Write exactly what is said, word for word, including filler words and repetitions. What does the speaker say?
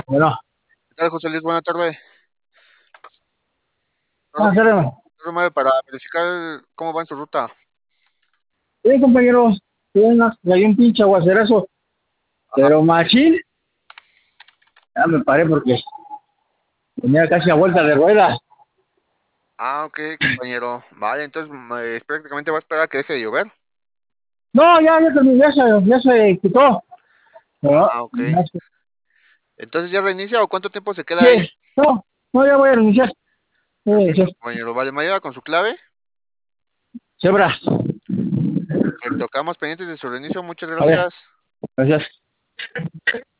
Bueno, ¿Qué tal, José Luis? Buena tarde. Solo buenas tardes. Solo para verificar cómo va en su ruta. Bien, compañero, bien, hay un pinche aguacerazo, Ajá. pero machín, ya me paré porque tenía casi a vuelta de rueda. Ah, ok, compañero. Vale, entonces mm, eh, prácticamente va a esperar a que deje de llover. No, ya, ya terminé, ya se, ya se quitó. No, Ah, ok. ya se- Entonces ya reinicia o cuánto tiempo se queda ahí. sí, no, no, ya voy a reiniciar. Sí, sí, Perfecto, compañero. Vale, me ayuda con su clave. cebra, Perfecto, quedamos pendientes de su reinicio. Muchas a ver, gracias. gracias.